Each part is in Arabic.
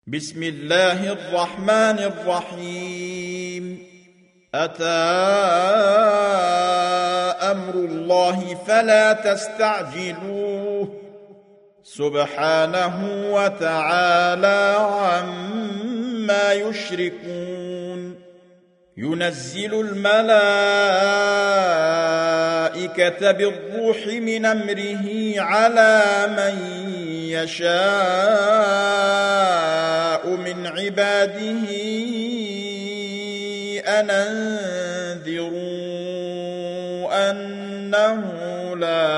بسم الله الرحمن الرحيم. أتى أمر الله فلا تستعجلوه سبحانه وتعالى عما يشركون. ينزل الملائكة بالروح من أمره على من يشاء من عباده أن أنذروا أنه لا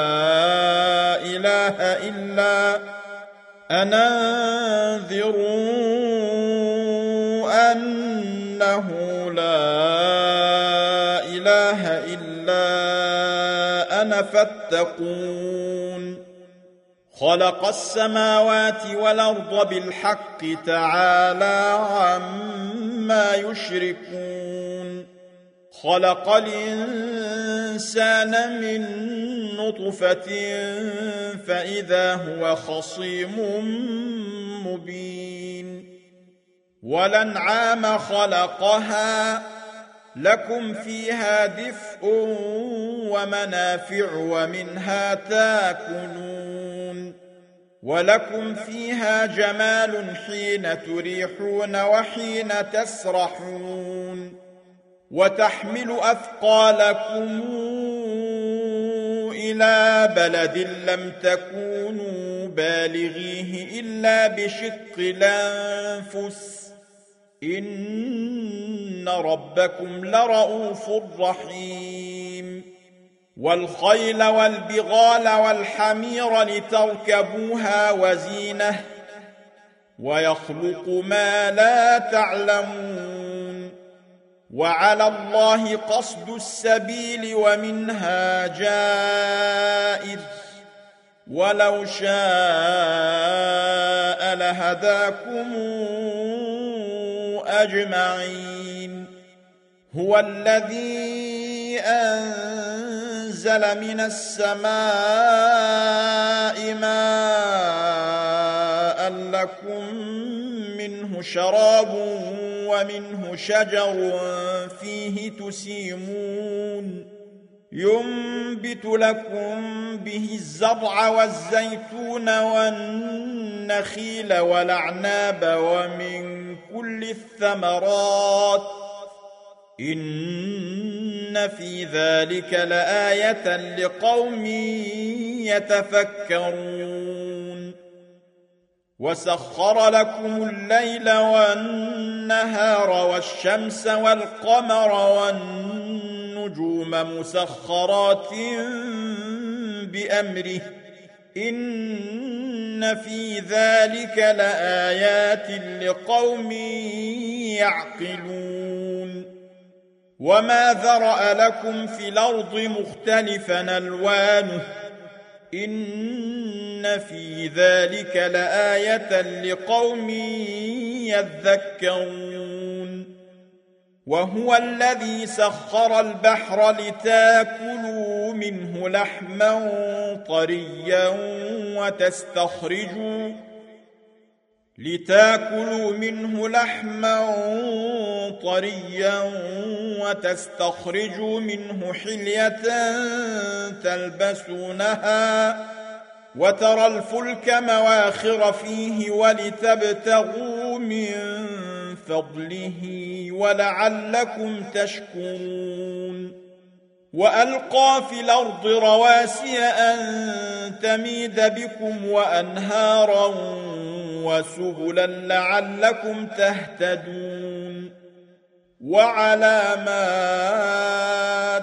إله إلا أنا فاتقون. خلق السماوات والأرض بالحق تعالى عما يشركون. خلق الإنسان من نطفة فإذا هو خصيم مبين. والأنعام خلقها لكم فيها دفء ومنافع ومنها تاكلون. ولكم فيها جمال حين تريحون وحين تسرحون. وتحمل أثقالكم إلى بلد لم تكونوا بالغيه إلا بشق الأنفس إن ربكم لرؤوف رحيم. والخيل والبغال والحمير لتركبوها وزينة ويخلق ما لا تعلمون. وعلى الله قصد السبيل ومنها جائر ولو شاء لهداكم أجمعين. هو الذي أنزل من السماء ماء لكم منه شراب ومنه شجر فيه تسيمون. ينبت لكم به الزرع والزيتون والنخيل والأعناب ومن كل الثمرات إن في ذلك لآية لقوم يتفكرون. وسخر لكم الليل والنهار والشمس والقمر والنجوم مسخرات بأمره إن في ذلك لآيات لقوم يعقلون. وما ذرأ لكم في الأرض مختلفا ألوانه إن في ذلك لآية لقوم يذكرون. وهو الذي سخر البحر لتاكلوا منه لحما طريا وتستخرجوا منه حلية تلبسونها وترى الفلك مواخر فيه ولتبتغوا من فضله ولعلكم تشكرون. وألقى في الأرض رواسي أن تميد بكم وأنهارا وسبلا لعلكم تهتدون. وعلامات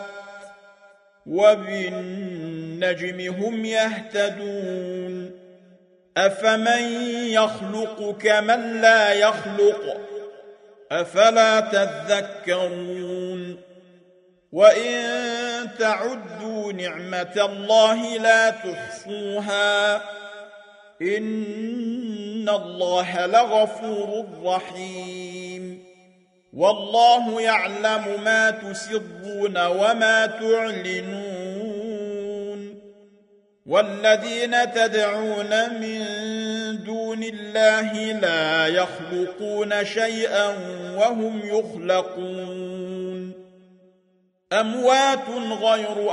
وبالنجم هم يهتدون. أفمن يخلق كمن لا يخلق أفلا تذكرون. وإن تعدوا نعمة الله لا تحصوها إن الله لغفور رحيم. والله يعلم ما تسرون وما تعلنون. والذين تدعون من دون الله لا يخلقون شيئا وهم يخلقون أموات غير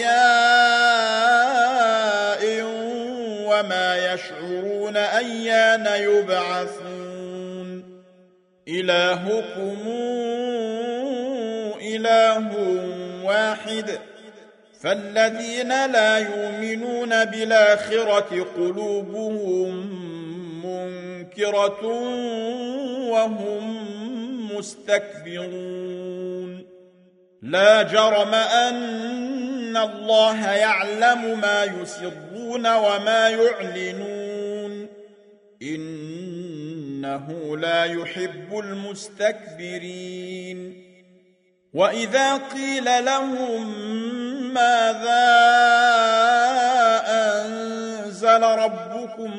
أحياء وما يشعرون أيان يبعثون إلهكم إله واحد فالذين لا يؤمنون بالآخرة قلوبهم منكرة وهم مستكبرون لا جرم أن الله يعلم ما يسرون وما يعلنون إنه لا يحب المستكبرين وإذا قيل لهم ماذا أنزل ربكم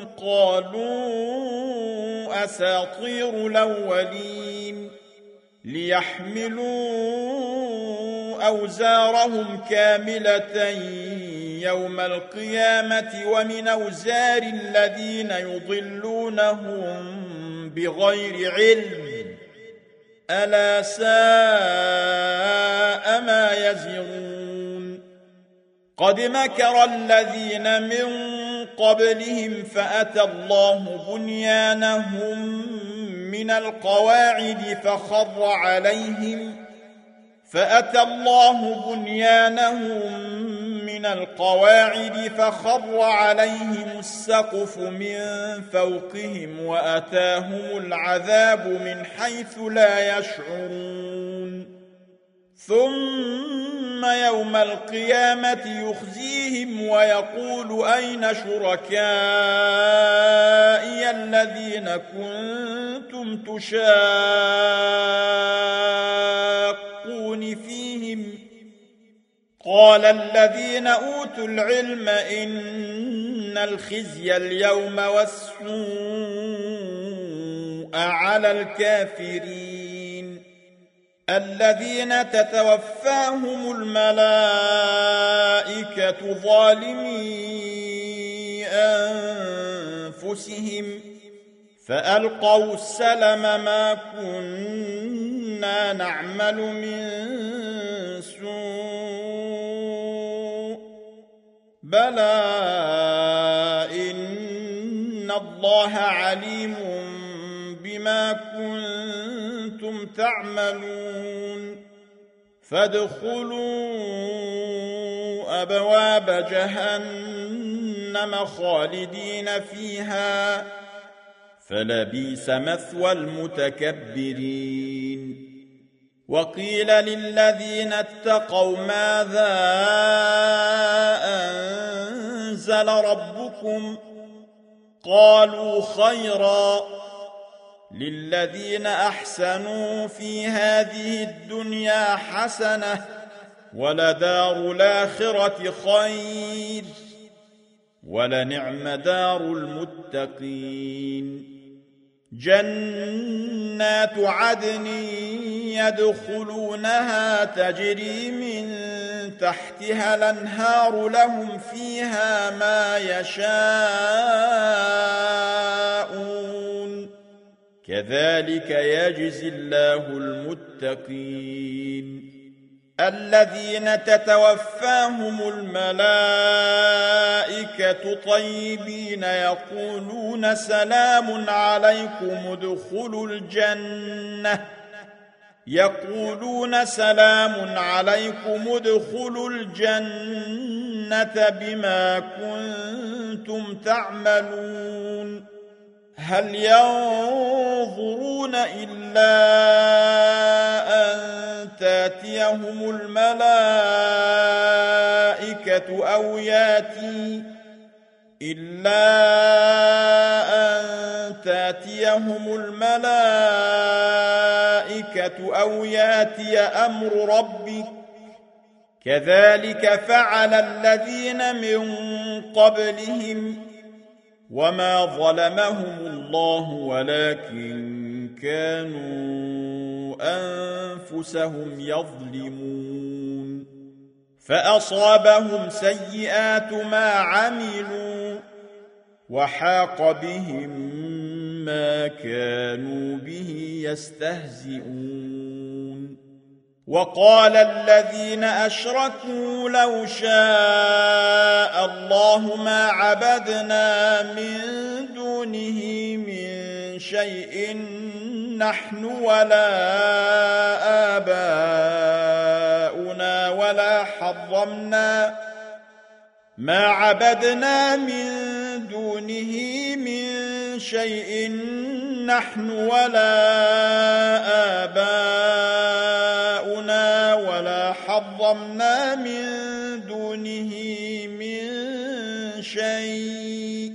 قالوا أساطير الأولين ليحملوا أوزارهم كاملة يوم القيامة ومن أوزار الذين يضلونهم بغير علم ألا ساء ما يزرون قد مكر الذين من قبلهم فأتى الله بنيانهم من القواعد فخر عليهم السقف من فوقهم وأتاهم العذاب من حيث لا يشعرون ثم يوم القيامة يخزيهم ويقول أين شركائي الذين كنتم تشاقون فيهم قال الذين أوتوا العلم إن الخزي اليوم والسوء على الكافرين الذين تتوفاهم الملائكة ظالمي أنفسهم فألقوا السلم ما كنا نعمل من سوء بلى إن الله عليم بما كنتم تعملون فادخلوا أبواب جهنم خالدين فيها فلبئس مثوى المتكبرين وقيل للذين اتقوا ماذا أنزل ربكم قالوا خيرا للذين أحسنوا في هذه الدنيا حسنة ولدار الآخرة خير ولنعم دار المتقين جنات عدن يدخلونها تجري من تحتها الأنهار لهم فيها ما يشاءون كذلك يجزي الله المتقين الذين تتوفاهم الملائكة طيبين يقولون سلام عليكم ادخلوا الجنة بما كنتم تعملون هل ينظرون إلا أن تأتيهم الملائكة أو ياتي أمر ربك كذلك فعل الذين من قبلهم وما ظلمهم الله ولكن كانوا أنفسهم يظلمون فأصابهم سيئات ما عملوا وحاق بهم ما كانوا به يستهزئون وقال الذين أشركوا لو شاء الله ما عبدنا من دونه من شيء نحن ولا آباؤنا ولا حرمنا ما عبدنا من دونه من شيء نحن ولا آباؤنا ولا حرمنا من دونه من شيء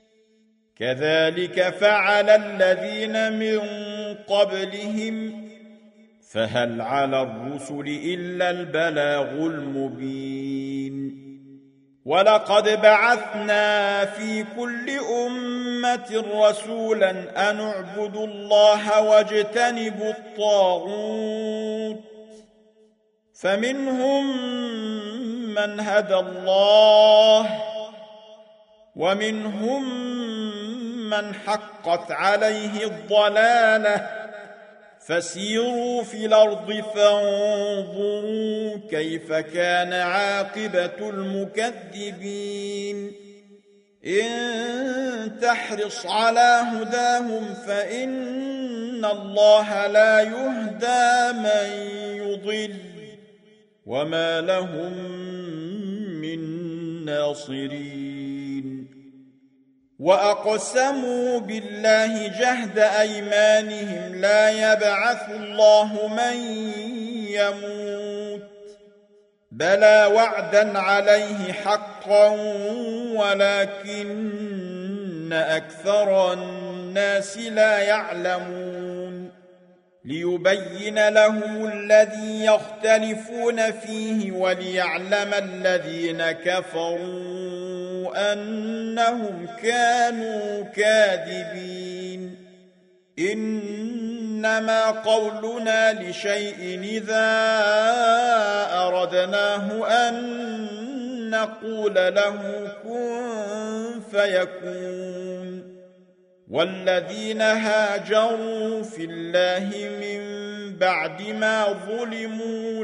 كذلك فعل الذين من قبلهم فهل على الرسل إلا البلاغ المبين ولقد بعثنا في كل أمة رسولا أن اعبدوا الله واجتنبوا الطاغوت فمنهم من هدى الله ومنهم من حقت عليه الضلالة فسيروا في الأرض فانظروا كيف كان عاقبة المكذبين إن تحرص على هداهم فإن الله لا يهدى من يضل وما لهم من ناصرين وأقسموا بالله جهد أيمانهم لا يبعث الله من يموت بلى وعدا عليه حقا ولكن أكثر الناس لا يعلمون ليبين لهم الذي يختلفون فيه وليعلم الذين كفروا أنهم كانوا كاذبين إنما قولنا لشيء إذا أردناه أن نقول له كن فيكون والذين هاجروا في الله من بعد ما ظلموا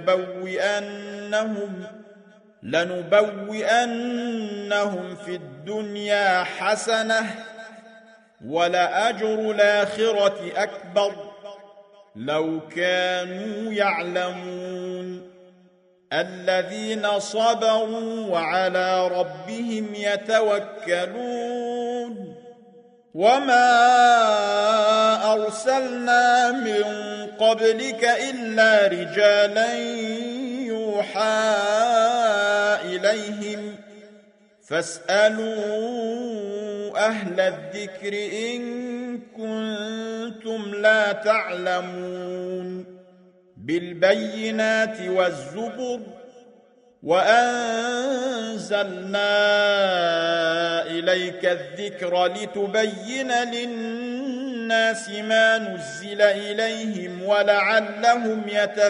لنبوئنهم في الدنيا حسنة ولأجر الآخرة أكبر لو كانوا يعلمون الذين صبروا وعلى ربهم يتوكلون وما أرسلنا من قبلك إلا رجالا يوحى إليهم فاسألوا أهل الذكر إن كنتم لا تعلمون بالبينات والزبر وأنزلنا إليك الذكر لتبين للناس ما نزل إليهم ولعلهم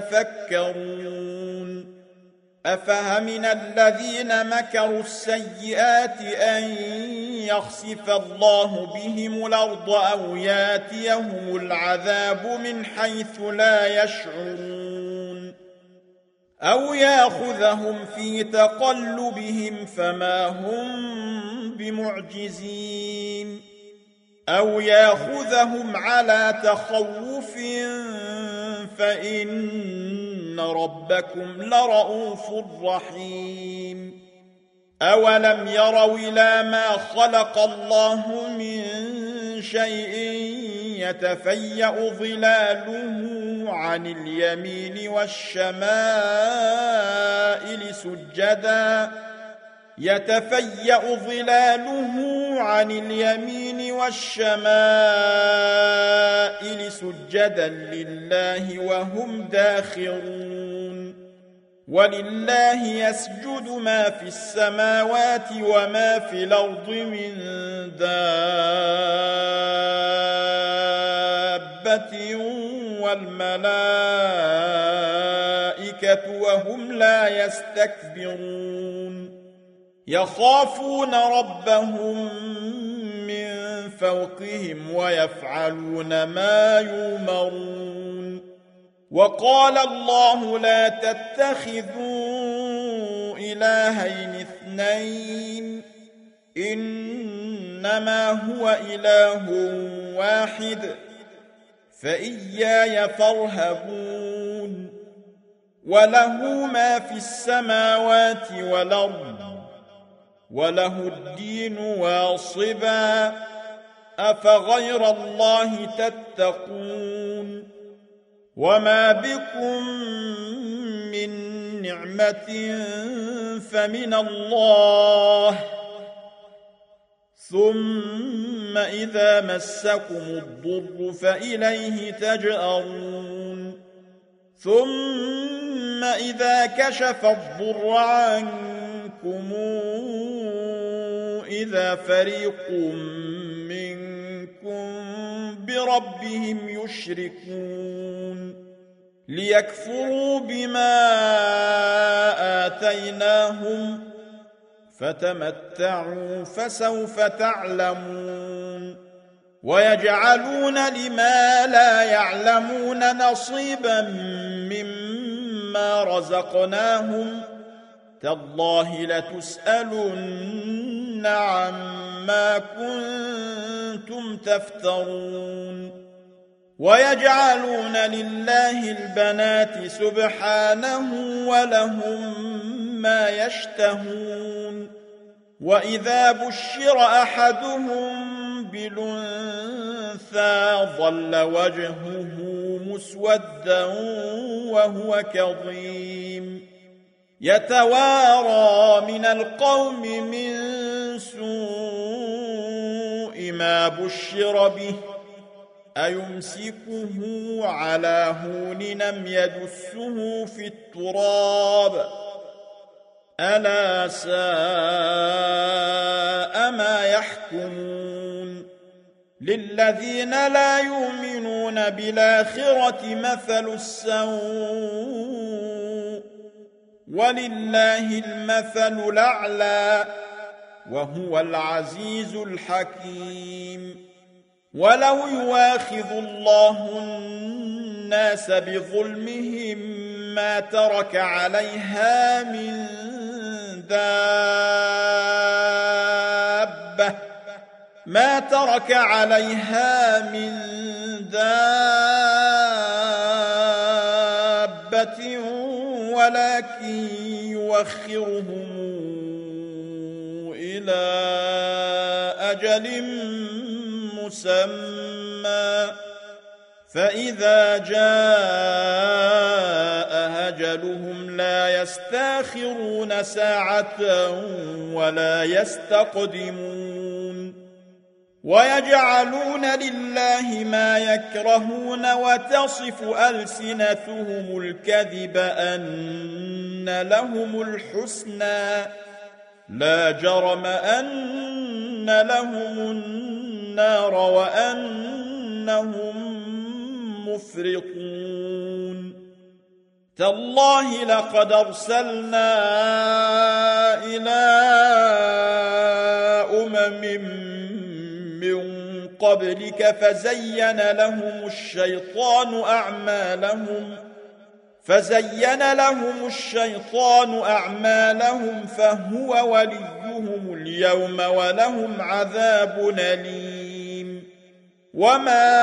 يتفكرون أفهمن الذين مكروا السيئات أن يخسف الله بهم الأرض أو ياتيهم العذاب من حيث لا يشعرون أو يأخذهم في تقلبهم فما هم بمعجزين أو يأخذهم على تخوف فإن ربكم لرؤوف رحيم أولم يروا إلى ما خلق الله من شيء يتفيأ ظلاله عن اليمين والشمائل سجدا لله وهم داخرون ولله يسجد ما في السماوات وما في الأرض من دابة والملائكة وهم لا يستكبرون يخافون ربهم من فوقهم ويفعلون ما يؤمرون وقال الله لا تتخذوا إلهين اثنين إنما هو إله واحد فإياي فارهبون وله ما في السماوات والأرض وله الدين واصبا أفغير الله تتقون وما بكم من نعمة فمن الله ثم إذا مسكم الضر فإليه تجأرون ثم إذا كشف الضر عنكم إذا فريق منكم بربهم يشركون ليكفروا بما آتيناهم فتمتعوا فسوف تعلمون ويجعلون لما لا يعلمون نصيبا مما رزقناهم تالله لتسألن عما كنتم تفترون ويجعلون لله البنات سبحانه ولهم ما يشتهون وإذا بشر أحدهم بالأنثى ظل وجهه مسودا وهو كظيم يتوارى من القوم من سوء ما بشر به أيمسكه على هون أم يدسه في التراب ألا ساء ما يحكمون للذين لا يؤمنون بالآخرة مثل السوء ولله المثل الأعلى وهو العزيز الحكيم ولو يواخذ الله الناس بظلمهم ما ترك عليها من دابة ولكن يوخرهم إلى أجل مسمى فإذا جاء أجلهم لا يستأخرون ساعة ولا يستقدمون ويجعلون لله ما يكرهون وتصف ألسنتهم الكذب أن لهم الحسنى لا جرم أن لهم النار وأنهم مفرطون تالله لقد أرسلنا إلى من قبلك فزين لهم الشيطان أعمالهم فهو وليهم اليوم ولهم عذاب أليم وما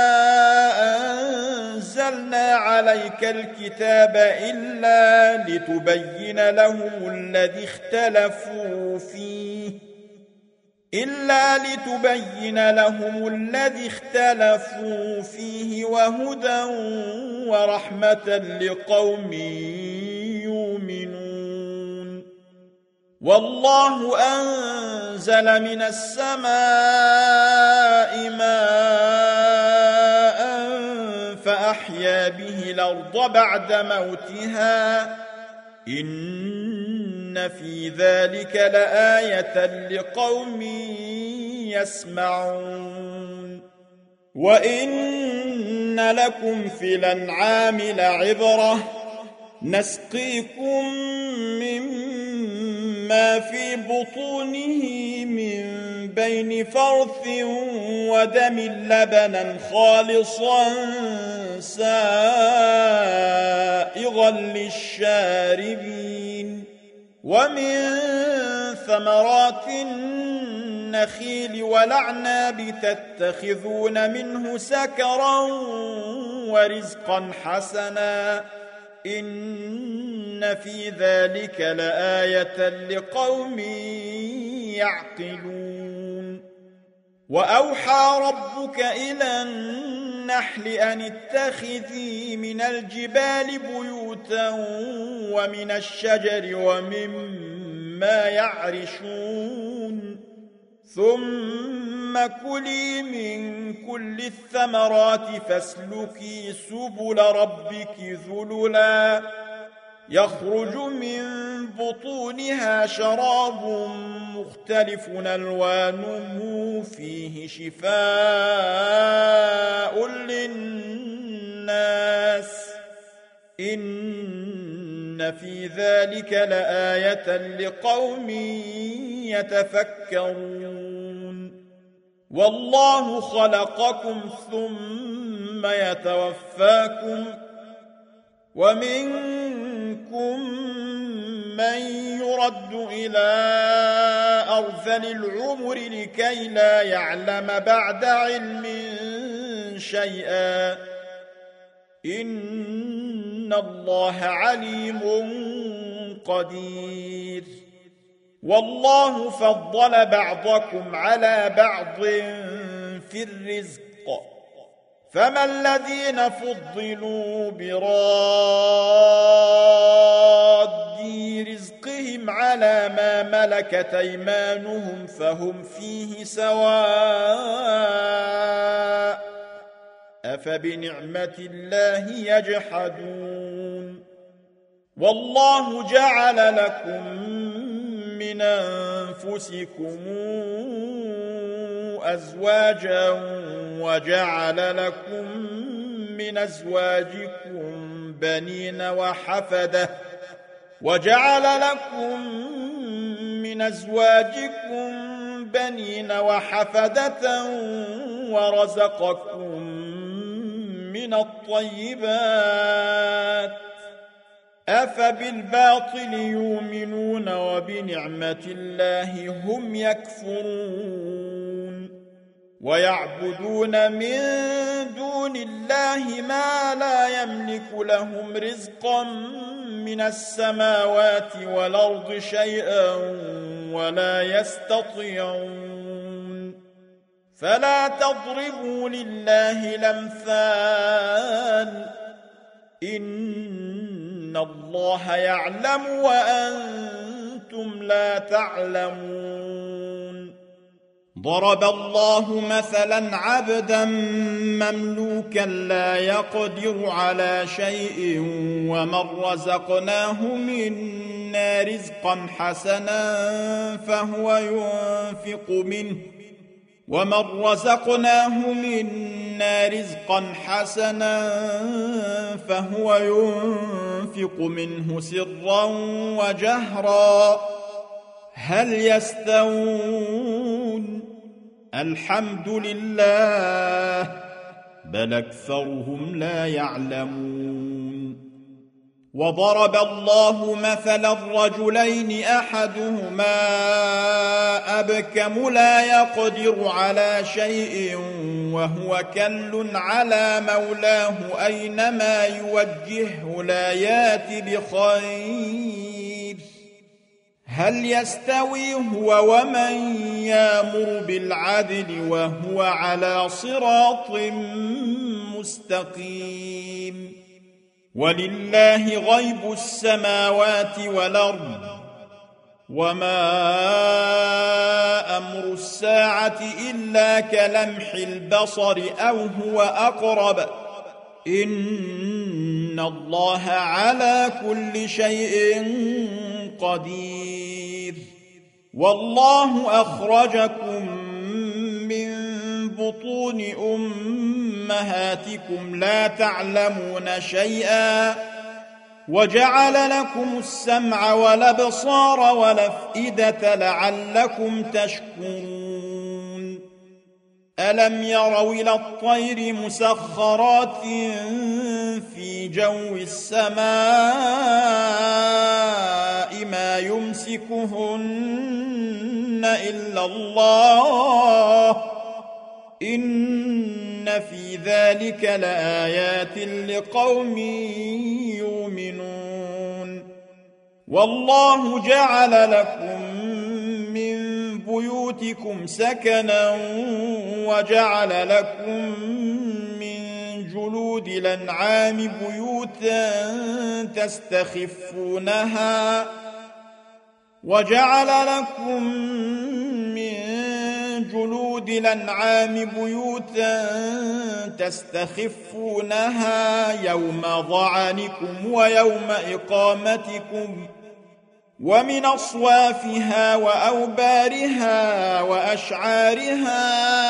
أنزلنا عليك الكتاب إلا لتبين لهم الذي اختلفوا فيه وهدى ورحمة لقوم يؤمنون والله أنزل من السماء ماء فأحيا به الأرض بعد موتها إن في ذلك لآية لقوم يسمعون وإن لكم في الأنعام لعبرة نسقيكم ما في بطونه من بين فرث ودم لبنا خالصا سائغا للشاربين ومن ثمرات النخيل والأعناب تتخذون منه سكرا ورزقا حسنا إن في ذلك لآية لقوم يعقلون وأوحى ربك إلى النحل أن اتخذي من الجبال بيوتا ومن الشجر ومما يعرشون ثم كلي من كل الثمرات فاسلكي سبل ربك ذللا يخرج من بطونها شراب مختلف ألوانه فيه شفاء للناس إن في ذلك لآية لقوم يتفكرون والله خلقكم ثم يتوفاكم ومنكم من يرد إلى أرذل العمر لكي لا يعلم بعد علم شيئا إن الله عليم قدير والله فضل بعضكم على بعض في الرزق فما الذين فضلوا براد رزقهم على ما ملكت أيمانهم فهم فيه سواء أفبنعمة الله يجحدون والله جعل لكم من أنفسكم أزواجا وجعل لكم من أزواجكم بنين وحفدة ورزقكم من الطيبات أفبالباطل يؤمنون وبنعمة الله هم يكفرون ويعبدون من دون الله ما لا يملك لهم رزقا من السماوات والأرض شيئا ولا يستطيعون فلا تضربوا لله الأمثال إن الله يعلم وأنتم لا تعلمون ضرب الله مثلا عبدا مملوكا لا يقدر على شيء ومن رزقناه منا رزقا حسنا فهو ينفق منه سرا وجهرا هل يستوون الحمد لله بل أكثرهم لا يعلمون وضرب الله مثلا الرجلين أحدهما أبكم لا يقدر على شيء وهو كل على مولاه أينما يوجهه لا يأت بخير هل يستوي هو ومن يأمر بالعدل وهو على صراط مستقيم ولله غيب السماوات والأرض وما أمر الساعة إلا كلمح البصر أو هو أقرب إن الله على كل شيء قدير والله أخرجكم من بطون أمهاتكم لا تعلمون شيئا وجعل لكم السمع والأبصار والأفئدة لعلكم تشكرون ألم يروا إلى الطير مسخرات في جو السماء ما يمسكهن إلا الله إن في ذلك لآيات لقوم يؤمنون والله جعل لكم من بيوتكم سكنا وجعل لكم من جلود الأنعام بيوتا تستخفونها جلود الأنعام بيوتا تستخفونها يوم ظعنكم ويوم إقامتكم ومن أصوافها وأوبارها وأشعارها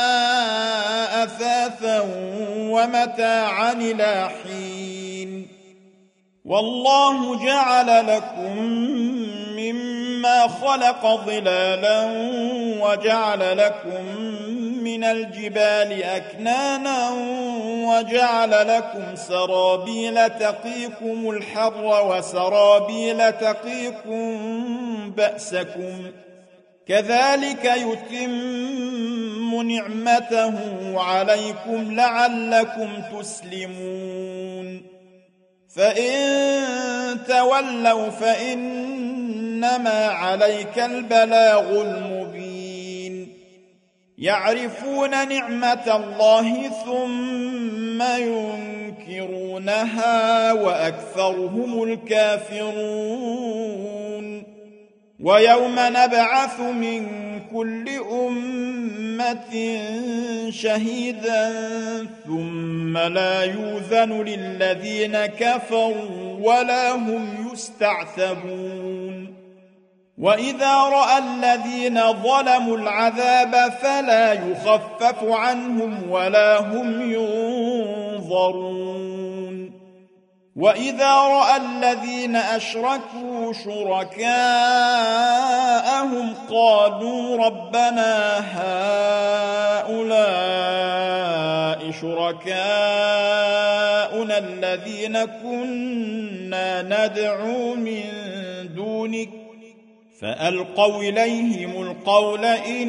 أثاثا ومتاعا إلى حين والله جعل لكم مما خلق ظلالا وجعل لكم من الجبال أكنانا وجعل لكم سرابيل تقيكم الحر وسرابيل تقيكم بأسكم كذلك يتم نعمته عليكم لعلكم تسلمون فإن تولوا فإنما عليك البلاغ المبين يعرفون نعمة الله ثم ينكرونها وأكثرهم الكافرون ويوم نبعث من كل أمة شهيدا ثم لا يؤذن للذين كفروا ولا هم يستعتبون وإذا رأى الذين ظلموا العذاب فلا يخفف عنهم ولا هم ينظرون وإذا رأى الذين أشركوا شركاءهم قالوا ربنا هؤلاء شركاؤنا الذين كنا ندعو من دونك فألقوا إليهم القول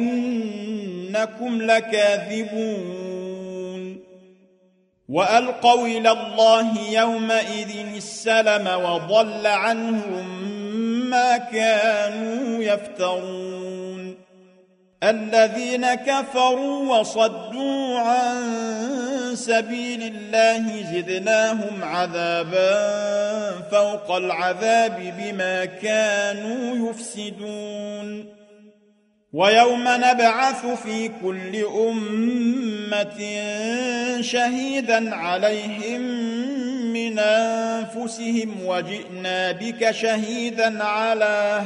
إنكم لكاذبون وألقوا إلى الله يومئذ السلم وضل عنهم ما كانوا يفترون الذين كفروا وصدوا عن سبيل الله زدناهم عذابا فوق العذاب بما كانوا يفسدون ويوم نبعث في كل أمة شهيدا عليهم من أنفسهم وجئنا بك شهيدا على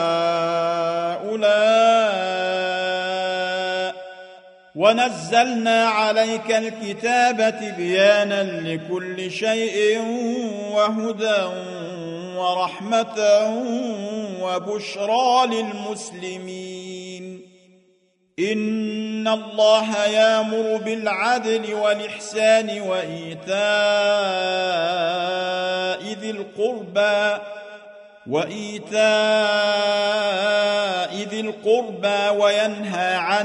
هؤلاء ونزلنا عليك الكتاب تبيانا لكل شيء وهدى ورحمة وبشرى للمسلمين إن الله يأمر بالعدل والإحسان وإيتاء ذي القربى وينهى عن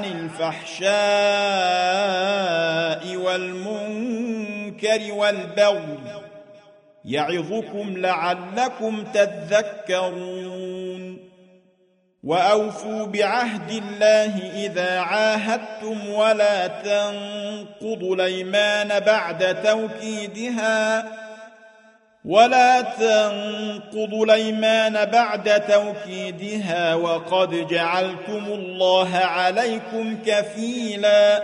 الفحشاء والمنكر والبغي يعظكم لعلكم تذكرون وأوفوا بعهد الله إذا عاهدتم ولا تنقضوا الأيمان بعد توكيدها وقد جعلتم الله عليكم كفيلا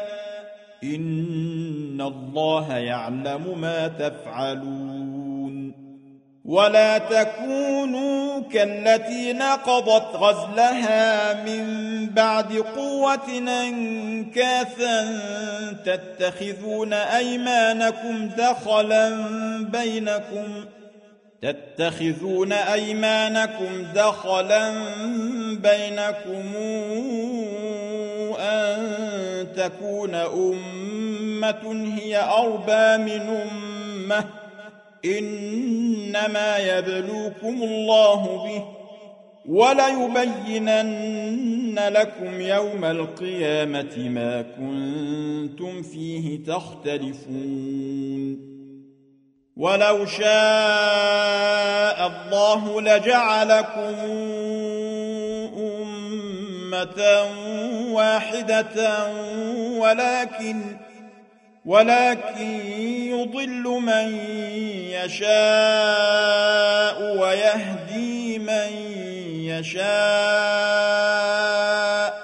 إن الله يعلم ما تفعلون ولا تكونوا كالتي نقضت غزلها من بعد قوة أنكاثا تتخذون أيمانكم دخلا بينكم أن تكون أمة هي أربى من أمة إنما يبلوكم الله به وليبينن لكم يوم القيامة ما كنتم فيه تختلفون ولو شاء الله لجعلكم أمة واحدة ولكن يضل من يشاء ويهدي من يشاء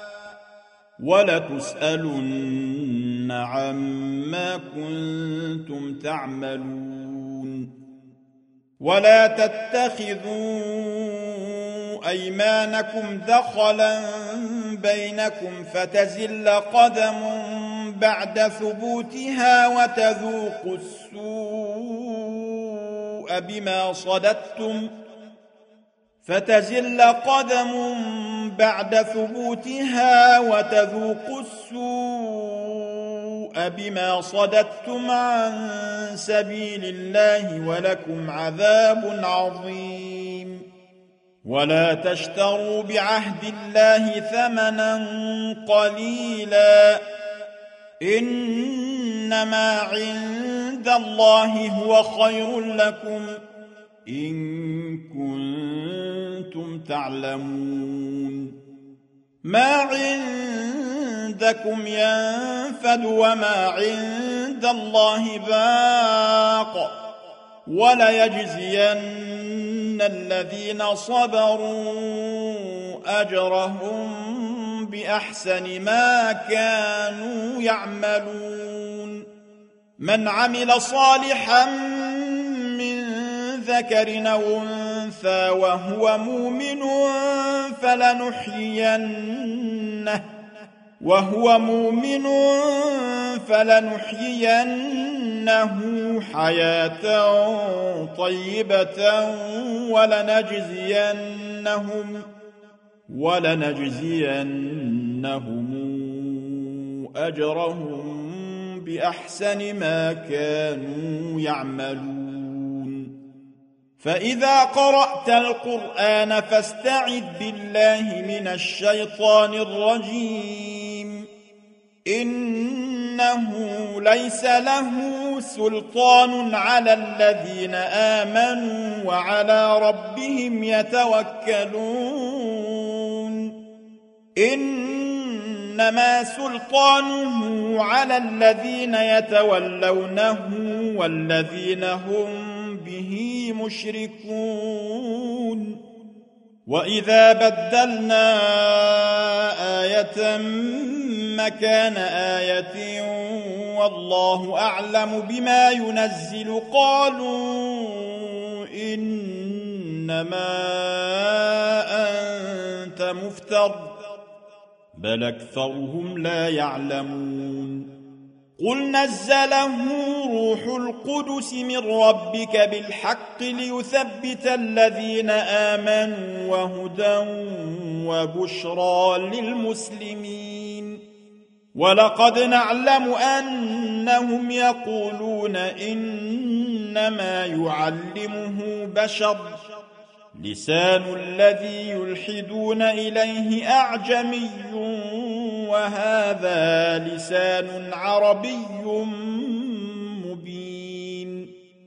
ولتسألن عما كنتم تعملون ولا تتخذوا أيمانكم دخلا بينكم فتزل قدم بعد ثبوتها وتذوقوا السوء بما صددتم عن سبيل الله ولكم عذاب عظيم ولا تشتروا بعهد الله ثمنا قليلا إنما عند الله هو خير لكم إن كنتم تعلمون ما عندكم ينفد وما عند الله باق وليجزين الذين صبروا أجرهم بأحسن ما كانوا يعملون من عمل صالحا من ذكر أو أنثى وهو مؤمن فلنحيينه حياة طيبة ولنجزينهم أجرهم بأحسن ما كانوا يعملون فإذا قرأت القرآن فاستعذ بالله من الشيطان الرجيم إنه ليس له سلطان على الذين آمنوا وعلى ربهم يتوكلون إنما سلطانه على الذين يتولونه والذين هم به مشركون وإذا بدلنا آية مكان آية والله أعلم بما ينزل قالوا إنما أنت مفتر بل أكثرهم لا يعلمون قل نزله روح القدس من ربك بالحق ليثبت الذين آمنوا وهدى وبشرى للمسلمين ولقد نعلم أنهم يقولون إنما يعلمه بشر لسان الذي يلحدون إليه أعجمي وهذا لسان عربي مبين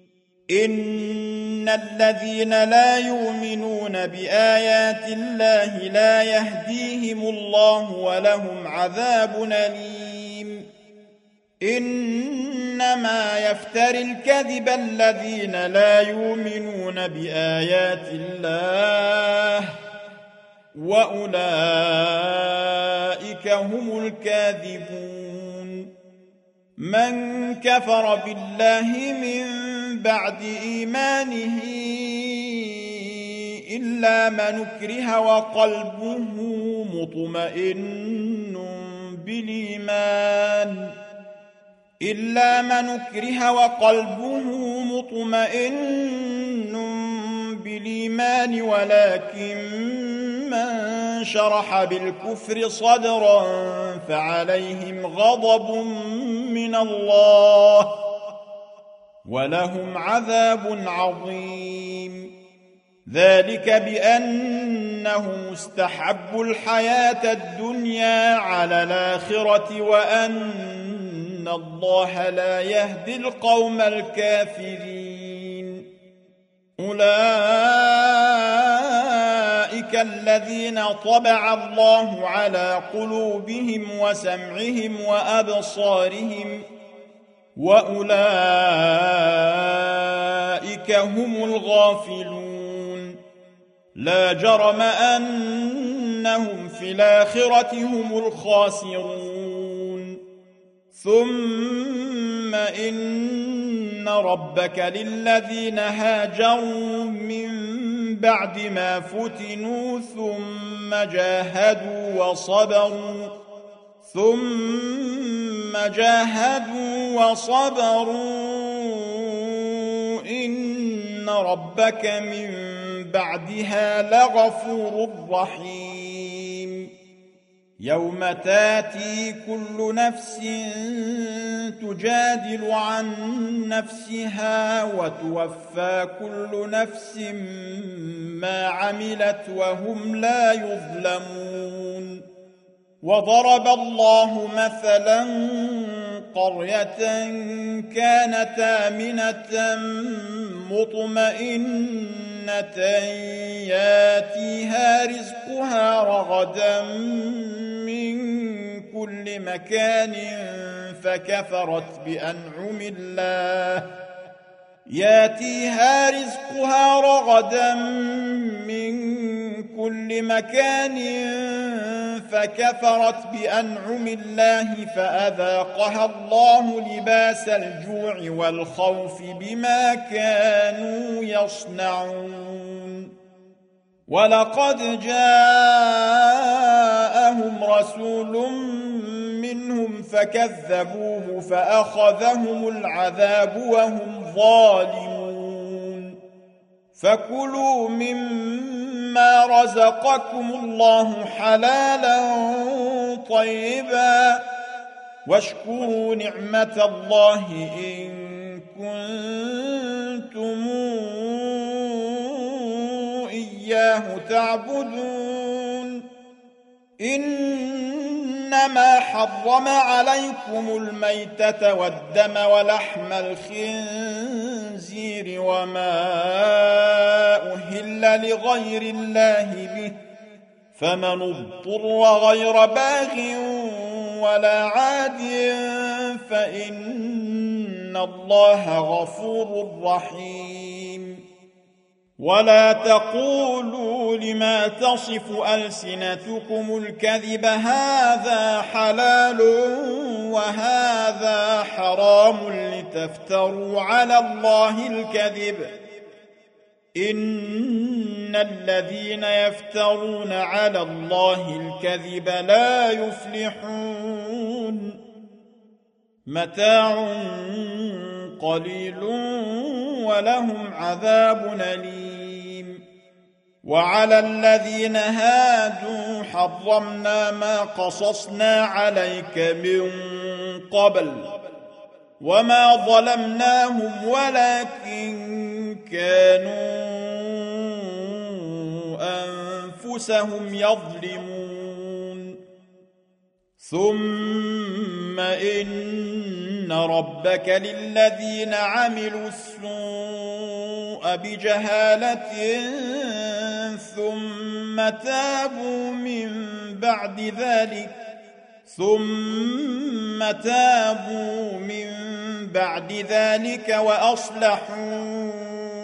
إن الذين لا يؤمنون بآيات الله لا يهديهم الله ولهم عذاب أليم إنما يفتري الكذب الذين لا يؤمنون بآيات الله وأولئك هم الكاذبون من كفر بالله من بعد إيمانه إلا من أكره وقلبه مطمئن بالإيمان ولكن من شرح بالكفر صدرا فعليهم غضب من الله ولهم عذاب عظيم. ذلك بأنهم استحبوا الحياة الدنيا على الآخرة وأن الله لا يهدي القوم الكافرين. أولئك الذين طبع الله على قلوبهم وسمعهم وأبصارهم وأولئك هم الغافلون. لا جرم أنهم في الآخرة هم الخاسرون. ثم إن ربك للذين هاجروا من بعد ما فتنوا ثم جاهدوا وصبروا إن ربك من بعدها لغفور رحيم. يوم تاتي كل نفس تجادل عن نفسها وتوفى كل نفس ما عملت وهم لا يظلمون. وضرب الله مثلا قرية كانت آمنة مطمئنة ياتيها رزقها رغدا من كل مكان فكفرت بأنعم الله فأذاقها الله لباس الجوع والخوف بما كانوا يصنعون. ولقد جاءهم رسول منهم فكذبوه فأخذهم العذاب وهم ظالمون. فكلوا مما رزقكم الله حلالا طيبا واشكروا نعمة الله إن كنتم إياه تعبدون. إنما حرم عليكم الميتة والدم ولحم الخنزير وما أهل لغير الله به فمن اضطر غير باغ ولا عاد فإن الله غفور رحيم. ولا تقولوا لما تصف ألسنتكم الكذب هذا حلال وهذا حرام لتفتروا على الله الكذب. إن الذين يفترون على الله الكذب لا يفلحون. متاع قليل ولهم عذاب أليم. وعلى الذين هادوا حرمنا ما قصصنا عليك من قبل وما ظلمناهم ولكن كانوا أنفسهم يظلمون. ثم إن ربك للذين عملوا السوء بجهالة ثم تابوا من بعد ذلك وأصلحوا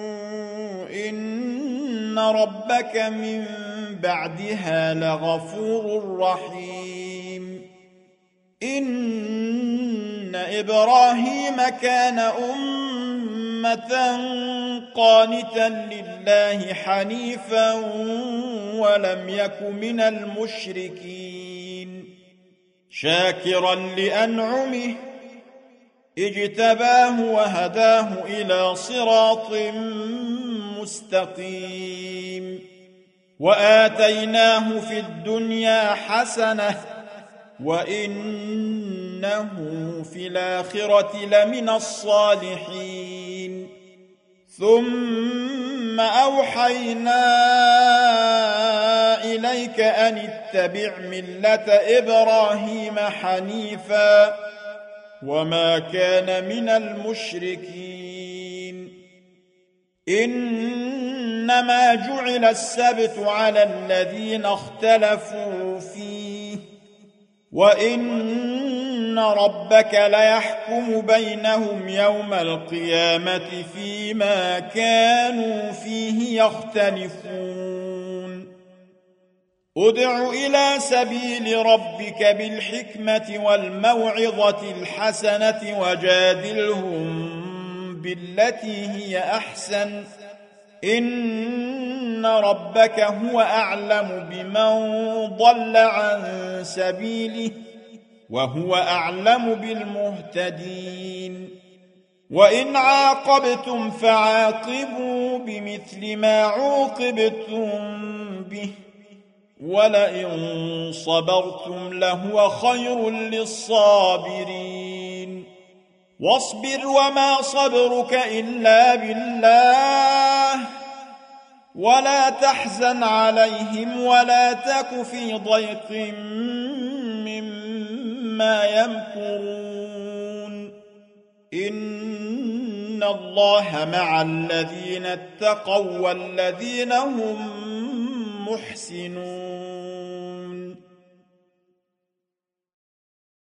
إن ربك من بعدها لغفور رحيم. إن إبراهيم كان أمة قانتا لله حنيفا ولم يك من المشركين شاكرا لأنعمه اجتباه وهداه إلى صراط مستقيم وآتيناه في الدنيا حسنة وإنه في الآخرة لمن الصالحين ثم أوحينا إليك أن اتبع ملة إبراهيم حنيفا وما كان من المشركين إنما جعل السبت على الذين اختلفوا فيه وإن ربك ليحكم بينهم يوم القيامة فيما كانوا فيه يختلفون ادع إلى سبيل ربك بالحكمة والموعظة الحسنة وجادلهم بالتي هي أحسن إن ربك هو أعلم بمن ضل عن سبيله وهو أعلم بالمهتدين وإن عاقبتم فعاقبوا بمثل ما عوقبتم به ولئن صبرتم لهو خير للصابرين واصبر وما صبرك إلا بالله ولا تحزن عليهم ولا تك في ضيق مما يمكرون إن الله مع الذين اتقوا والذين هم محسنون